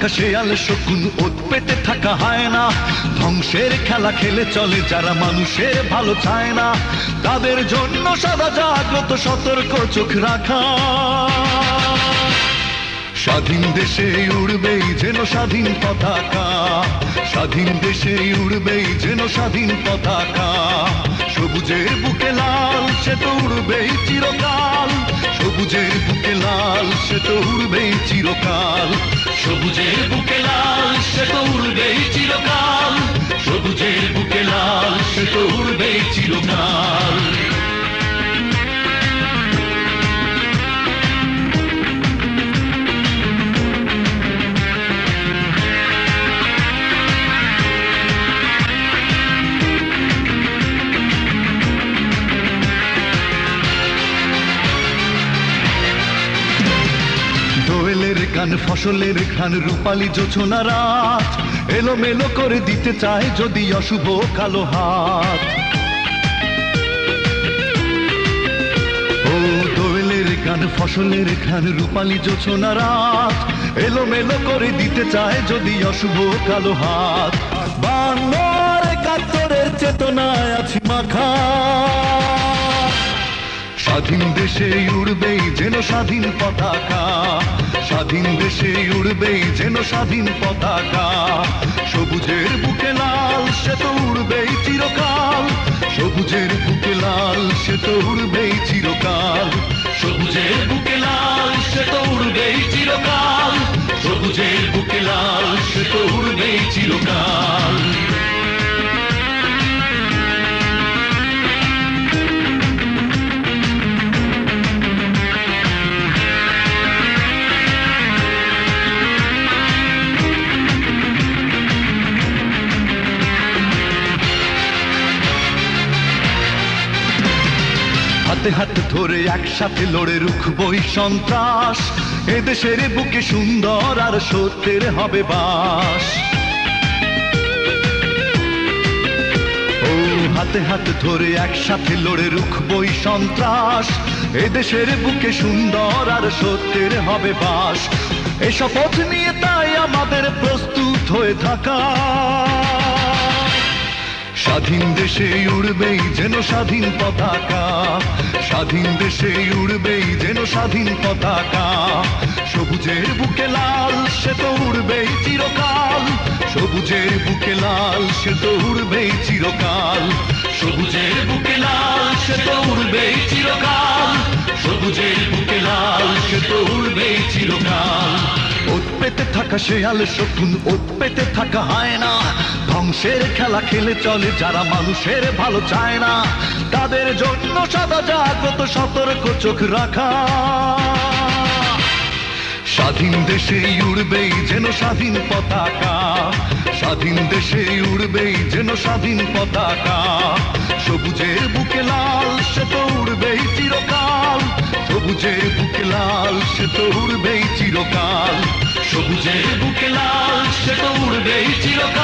থাকা শেয়াল শকুন, ওত পেতে থাকা হায়না, ধ্বংসের খেলা খেলে চলে যারা মানুষের ভালো চায় না, তাদের জন্য সদা জাগ্রত সতর্ক চোখ রাখা। স্বাধীন দেশে উড়বেই যেন স্বাধীন পতাকা, স্বাধীন দেশে উড়বেই যেন স্বাধীন পতাকা, সবুজের বুকে লাল সে তো উড়বেই চিরকাল, সবুজের বুকে লাল সে তো উড়বেই চিরকাল, সবুজের বুকে লাল সে তো উড়বেই চিরকাল, সবুজের বুকে লাল সে তো উড়বেই চিরকাল। দোয়েলের গান ফসলের ঘ্রাণ রূপালী জোছনা রাত, এলোমেলো করে দিতে চায় যদি অশুভ কালো হাত। ও দোয়েলের গান ফসলের ঘ্রাণ রূপালী জোছনা রাত, এলোমেলো করে দিতে চায় যদি অশুভ কালো হাত। 52-71 চেতনায় আছি মাখা, স্বাধীন দেশে উড়বেই যেন স্বাধীন পতাকা, স্বাধীন দেশে উড়বেই যেন স্বাধীন পতাকা, সবুজের বুকে লাল সে তো উড়বেই চিরকাল, সবুজের বুকে লাল সে তো উড়বেই চিরকাল, সবুজের বুকে লাল সে তো উড়বেই চিরকাল, সবুজের বুকে লাল সে তো উড়বেই চিরকাল। হাতে হাতে ধরে একসাথে লড়ে রুখবই সন্ত্রাস, এদেশের বুকে সুন্দর আর সত্যের হবে বাস। ও হাতে হাতে ধরে একসাথে লড়ে রুখবই সন্ত্রাস, এদেশের বুকে সুন্দর আর সত্যের হবে বাস। এ শপথ নিয়ে তাই আমাদের প্রস্তুত হয়ে থাকা, স্বাধীন দেশে উড়বেই যেন স্বাধীন পতাকা, স্বাধীন দেশে উড়বেই যেন স্বাধীন পতাকা, সবুজের বুকে লাল সে তো উড়বেই চিরকাল, সবুজের বুকে লাল সে তো উড়বেই চিরকাল, সবুজের বুকে লাল সে তো উড়বেই চিরকাল, সবুজের বুকে লাল সে তো উড়বেই চিরকাল। ওত পেতে থাকা শেয়াল শকুন, ওত পেতে থাকা হায়না, ধ্বংসের খেলা খেলে চলে যারা মানুষের ভালো চায় না, তাদের জন্য সদা জাগ্রত সতর্ক চোখ রাখা। স্বাধীন দেশে উড়বেই যেন স্বাধীন পতাকা, স্বাধীন দেশে উড়বেই যেন স্বাধীন পতাকা, সবুজের বুকে লাল সে তো উড়বেই চিরকাল, সবুজের বুকে লাল সে তো উড়বেই চিরকাল, সবুজের বুকে লাল সে তো উড়বেই চিরকাল।